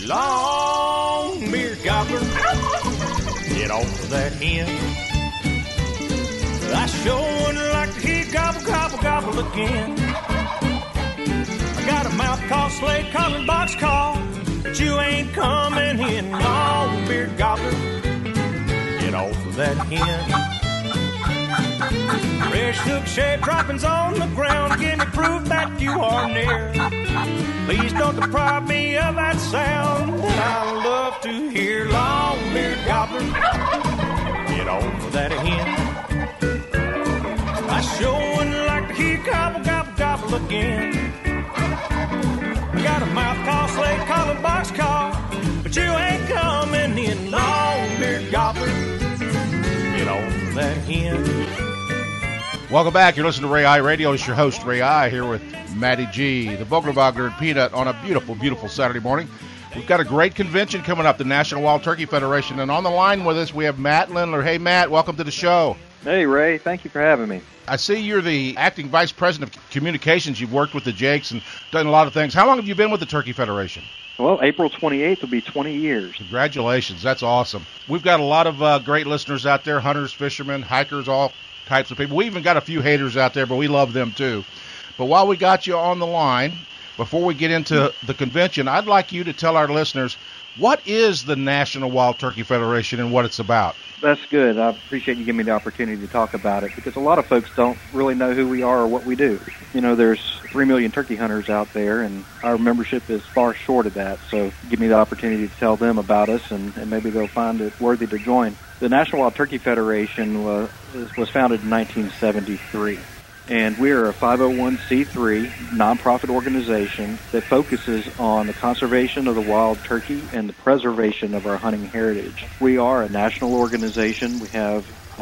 Long-beard gobbler, get off of that hen. I sure wouldn't like to hear gobble, gobble, gobble again. I got a mouth call, slate calling, box call, but you ain't coming in. Long-beard gobbler, get off of that hen. Fresh hook-shaped droppings on the ground, give me proof that you are near. Please don't deprive me of that sound that I love to hear. Long-beard gobbler, get over that hen. I sure wouldn't like to hear gobble, gobble, gobble again. I got a mouth call, slate calling, box call, but you ain't coming in. Long-beard gobbler, get over that hen. Welcome back. You're listening to Ray I Radio. It's your host, Ray I, here with Matty G, the Vogler, Bogner, and Peanut on a beautiful, beautiful Saturday morning. We've got a great convention coming up, the National Wild Turkey Federation, and on the line with us, we have Matt Lindler. Hey, Matt, welcome to the show. Hey, Ray. Thank you for having me. I see you're the acting vice president of communications. You've worked with the Jakes and done a lot of things. How long have you been with the Turkey Federation? Well, April 28th will be 20 years. Congratulations. That's awesome. We've got a lot of great listeners out there, hunters, fishermen, hikers, all types of people. We even got a few haters out there, but we love them too. But while we got you on the line, before we get into the convention, I'd like you to tell our listeners, what is the National Wild Turkey Federation and what it's about? That's good. I appreciate you giving me the opportunity to talk about it, because a lot of folks don't really know who we are or what we do. You know, there's 3 million turkey hunters out there, and our membership is far short of that. So give me the opportunity to tell them about us, and maybe they'll find it worthy to join. The National Wild Turkey Federation was founded in 1973. And we are a 501c3 nonprofit organization that focuses on the conservation of the wild turkey and the preservation of our hunting heritage. We are a national organization. We have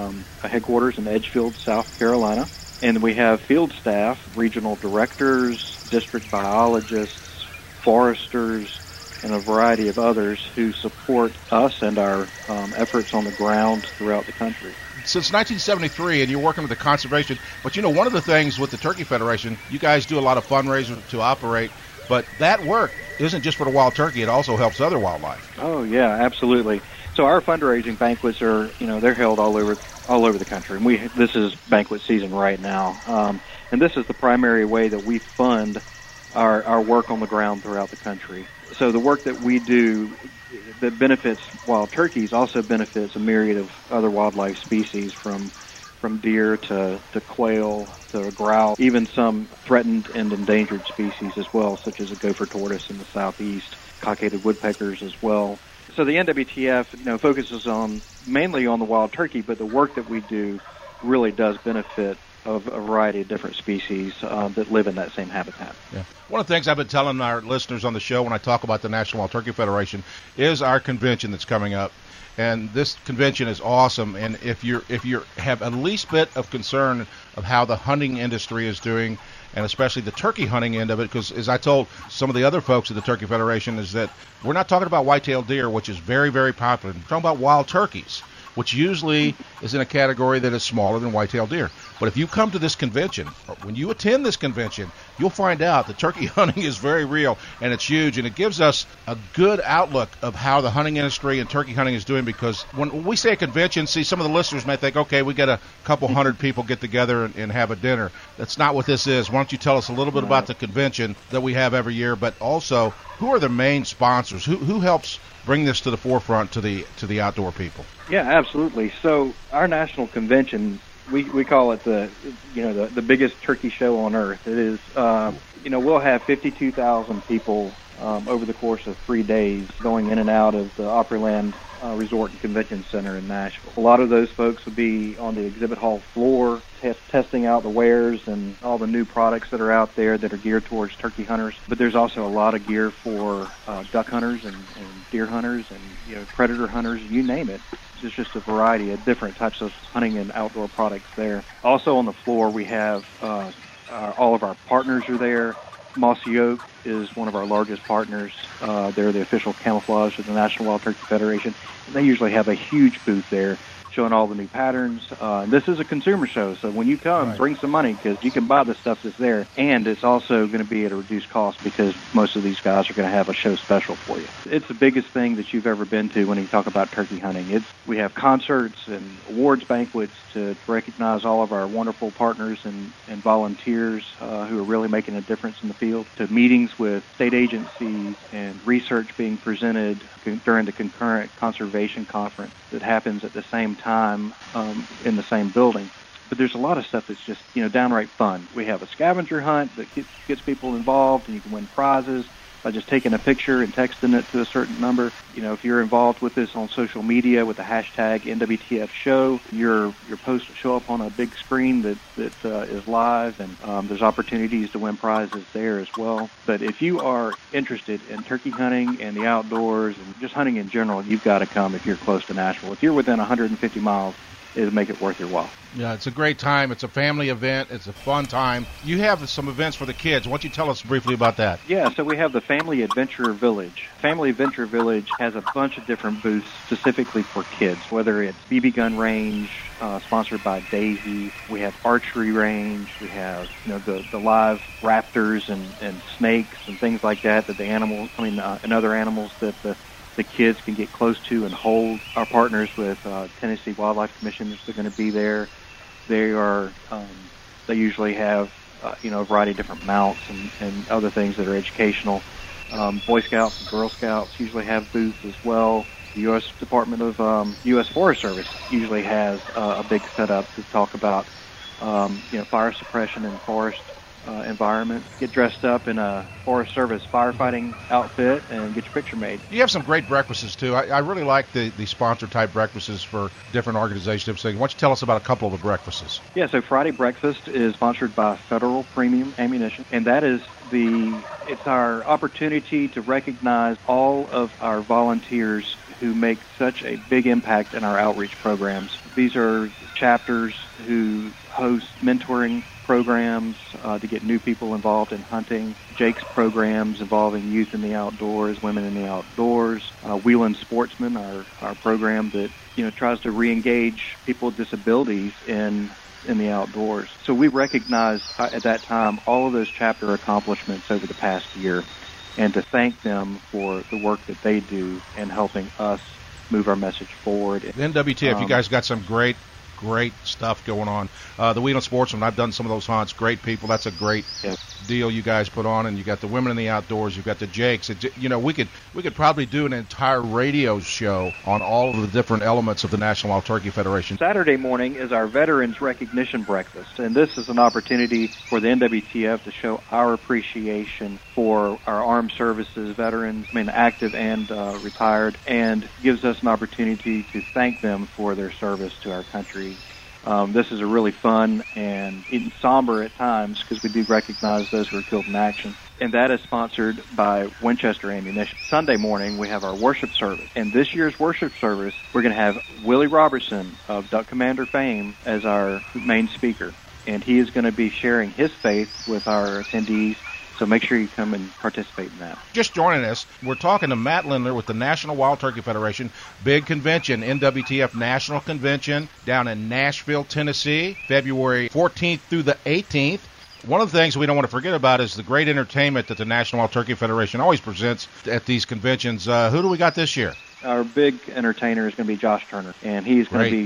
a headquarters in Edgefield, South Carolina, and we have field staff, regional directors, district biologists, foresters, and a variety of others who support us and our efforts on the ground throughout the country. Since 1973, and you're working with the conservation, but you know, one of the things with the Turkey Federation, you guys do a lot of fundraisers to operate, but that work isn't just for the wild turkey, it also helps other wildlife. Oh, yeah, absolutely. So our fundraising banquets are, you know, they're held all over the country, and this is banquet season right now, and this is the primary way that we fund our work on the ground throughout the country. So the work that we do that benefits wild turkeys also benefits a myriad of other wildlife species, from deer to quail to grouse, even some threatened and endangered species as well, such as a gopher tortoise in the southeast, cockaded woodpeckers as well. So the NWTF, you know, focuses mainly on the wild turkey, but the work that we do really does benefit of a variety of different species that live in that same habitat. Yeah. One of the things I've been telling our listeners on the show when I talk about the National Wild Turkey Federation is our convention that's coming up. And this convention is awesome. And if you have a least bit of concern of how the hunting industry is doing, and especially the turkey hunting end of it, because as I told some of the other folks at the Turkey Federation, is that we're not talking about white-tailed deer, which is very, very popular. We're talking about wild turkeys, which usually is in a category that is smaller than white-tailed deer. But if you come to this convention, or when you attend this convention, you'll find out that turkey hunting is very real, and it's huge, and it gives us a good outlook of how the hunting industry and turkey hunting is doing, because when we say a convention, see, some of the listeners may think, okay, we got a couple hundred people get together and have a dinner. That's not what this is. Why don't you tell us a little bit about the convention that we have every year, but also who are the main sponsors? Who helps bring this to the forefront to the outdoor people? Yeah, absolutely. So our national convention, we call it the biggest turkey show on earth. It is, we'll have 52,000 people over the course of 3 days going in and out of the Opryland Resort and Convention Center in Nashville. A lot of those folks will be on the exhibit hall floor testing out the wares and all the new products that are out there that are geared towards turkey hunters. But there's also a lot of gear for duck hunters and deer hunters and predator hunters, you name it. There's just a variety of different types of hunting and outdoor products there. Also on the floor, we have all of our partners are there. Mossy Oak is one of our largest partners. They're the official camouflage of the National Wild Turkey Federation. And they usually have a huge booth there showing all the new patterns. And this is a consumer show, so when you come, bring some money because you can buy the stuff that's there. And it's also going to be at a reduced cost because most of these guys are going to have a show special for you. It's the biggest thing that you've ever been to when you talk about turkey hunting. We have concerts and awards banquets to recognize all of our wonderful partners and volunteers who are really making a difference in the field, to meetings with state agencies and research being presented during the concurrent conservation conference that happens at the same time in the same building. But there's a lot of stuff that's just, downright fun. We have a scavenger hunt that gets people involved, and you can win prizes by just taking a picture and texting it to a certain number. If you're involved with this on social media with the hashtag NWTF show, your post will show up on a big screen that is live, and there's opportunities to win prizes there as well. But if you are interested in turkey hunting and the outdoors and just hunting in general, you've got to come if you're close to Nashville. If you're within 150 miles, it'll make it worth your while. Yeah, it's a great time. It's a family event. It's a fun time. You have some events for the kids. Why don't you tell us briefly about that? Yeah, so we have the Family Adventure Village. Family Adventure Village has a bunch of different booths specifically for kids, whether it's BB gun range, sponsored by Daisy. We have archery range. We have, the live raptors and snakes and things like that and other animals that the kids can get close to and hold. Our partners with Tennessee Wildlife Commission are going to be there. They usually have, a variety of different mounts and other things that are educational. Boy Scouts and Girl Scouts usually have booths as well. The U.S. Department of U.S. Forest Service usually has a big setup to talk about, fire suppression and forest environment. Get dressed up in a Forest Service firefighting outfit and get your picture made. You have some great breakfasts, too. I really like the sponsor-type breakfasts for different organizations. So why don't you tell us about a couple of the breakfasts? Yeah, so Friday Breakfast is sponsored by Federal Premium Ammunition, and that is it's our opportunity to recognize all of our volunteers who make such a big impact in our outreach programs. These are chapters who host mentoring programs to get new people involved in hunting, Jake's programs involving youth in the outdoors, women in the outdoors, Wheeling Sportsman, our program that tries to re-engage people with disabilities in the outdoors. So we recognized at that time all of those chapter accomplishments over the past year, and to thank them for the work that they do in helping us move our message forward. The NWTF, you guys got some great stuff going on. The Wheeling Sportsman, I've done some of those hunts. Great people. That's a great deal you guys put on. And you got the Women in the Outdoors. You've got the Jakes. We could probably do an entire radio show on all of the different elements of the National Wild Turkey Federation. Saturday morning is our Veterans Recognition Breakfast, and this is an opportunity for the NWTF to show our appreciation for our armed services veterans, active and retired, and gives us an opportunity to thank them for their service to our country. This is a really fun and even somber at times because we do recognize those who are killed in action. And that is sponsored by Winchester Ammunition. Sunday morning, we have our worship service. And this year's worship service, we're going to have Willie Robertson of Duck Commander fame as our main speaker. And he is going to be sharing his faith with our attendees. So make sure you come and participate in that. Just joining us, we're talking to Matt Lindler with the National Wild Turkey Federation. Big convention, NWTF National Convention down in Nashville, Tennessee, February 14th through the 18th. One of the things we don't want to forget about is the great entertainment that the National Wild Turkey Federation always presents at these conventions. Who do we got this year? Our big entertainer is going to be Josh Turner, and he's going to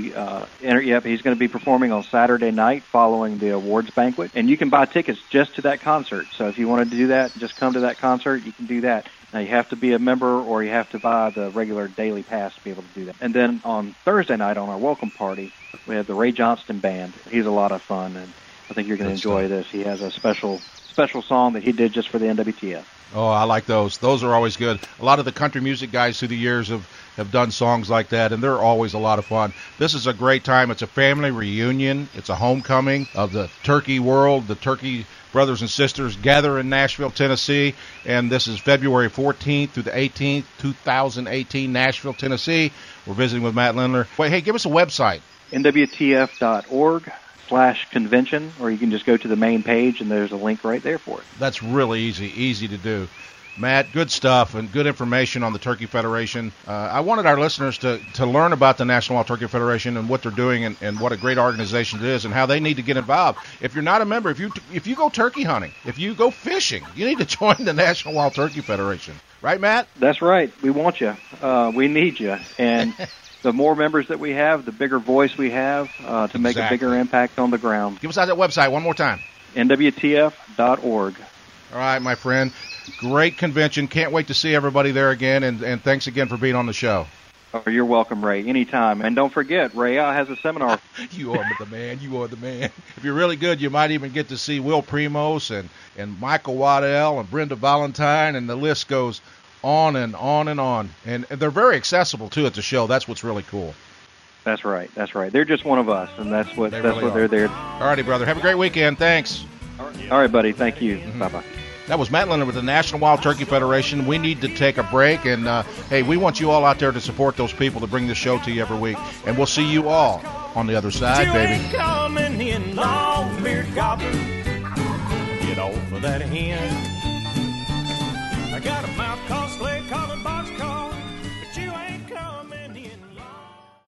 be he's going to be performing on Saturday night following the awards banquet. And you can buy tickets just to that concert. So if you wanted to do that, just come to that concert. You can do that. Now you have to be a member, or you have to buy the regular daily pass to be able to do that. And then on Thursday night on our welcome party, we have the Ray Johnston Band. He's a lot of fun, and I think you're going to enjoy this. He has a special song that he did just for the NWTF. Oh, I like those. Those are always good. A lot of the country music guys through the years have done songs like that, and they're always a lot of fun. This is a great time. It's a family reunion. It's a homecoming of the turkey world. The turkey brothers and sisters gather in Nashville, Tennessee, and this is February 14th through the 18th, 2018, Nashville, Tennessee. We're visiting with Matt Lindler. Wait, hey, give us a website. NWTF.org/convention, or you can just go to the main page, and there's a link right there for it. That's really easy to do. Matt, good stuff and good information on the Turkey Federation. I wanted our listeners to learn about the National Wild Turkey Federation and what they're doing and what a great organization it is and how they need to get involved. If you're not a member, if you go turkey hunting, if you go fishing, you need to join the National Wild Turkey Federation. Right, Matt? That's right. We want you. We need you. And the more members that we have, the bigger voice we have to make a bigger impact on the ground. Give us out that website one more time. NWTF.org. All right, my friend. Great convention. Can't wait to see everybody there again, and thanks again for being on the show. Oh, you're welcome, Ray. Anytime. And don't forget, Ray has a seminar. You are the man. You are the man. If you're really good, you might even get to see Will Primos and Michael Waddell and Brenda Valentine, and the list goes on and on and on. And they're very accessible, too, at the show. That's what's really cool. That's right. That's right. They're just one of us, and that's what they're there. All righty, brother. Have a great weekend. Thanks. All right, buddy. Thank you. Mm-hmm. Bye-bye. That was Matt Leonard with the National Wild Turkey Federation. We need to take a break, and, hey, we want you all out there to support those people to bring this show to you every week. And we'll see you all on the other side, baby. You ain't coming in, long-beard gobbler. Get off of that hen. I got a mouth called Slade.